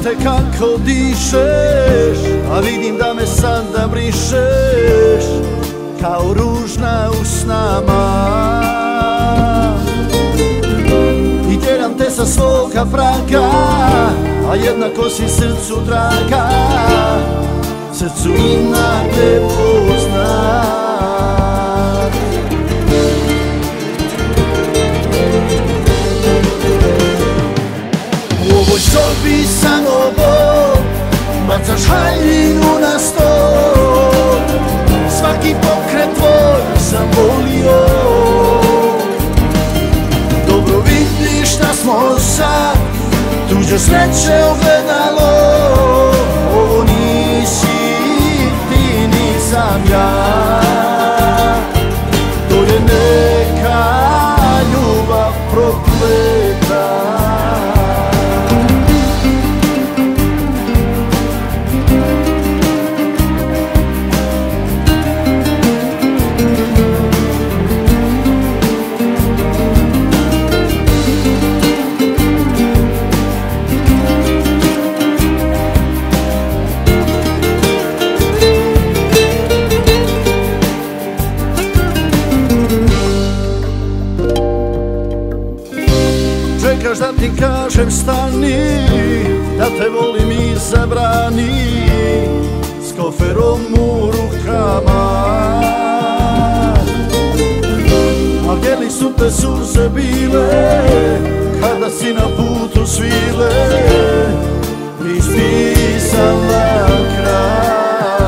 te kako dišeš, a vidim da me sada brišeš kao ružna u snama. I tjeram te sa svoga praga, a jednako si srcu draga, srcu ima te poznat. U ovoj sobi samo Bog, bacaš haljinu na stol, svaki pokret tvoj sam volio. Dobro vidiš da smo sad tuđe sreće ogledalo. Ovo nisi ti, nisam ja, to je neka ljubav prokleta. Čekaš da ti kažem stani, da te volim i zabrani, s koferom u rukama. A gdje li su te suze bile, kada si na putu svile ispisala kraj.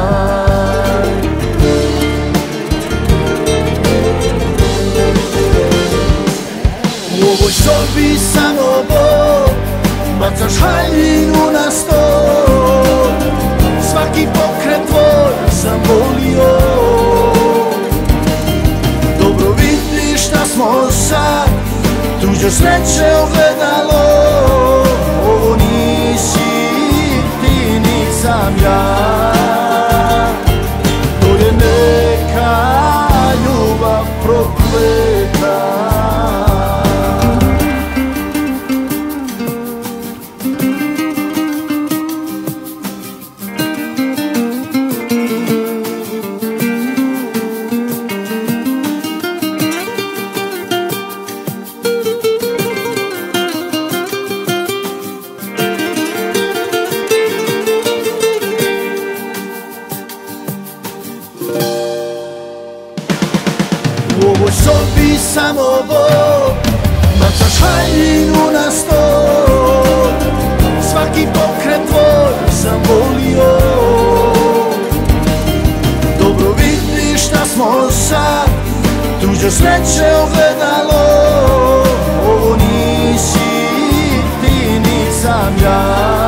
U ovoj sobi samo Bog, bacaš haljinu na stol, svaki pokret tvoj sam volio. Dobro vidiš da smo sad tuđe sreće ogledalo. Ovo nisi ti, nisam ja, to je neka ljubav prokleta. U ovoj sobi samo Bog, bacaš haljinu na stol, svaki pokret tvoj sam volio. Dobro vidiš da smo sad tuđe sreće ogledalo. Ovo nisi ti, nisam ja,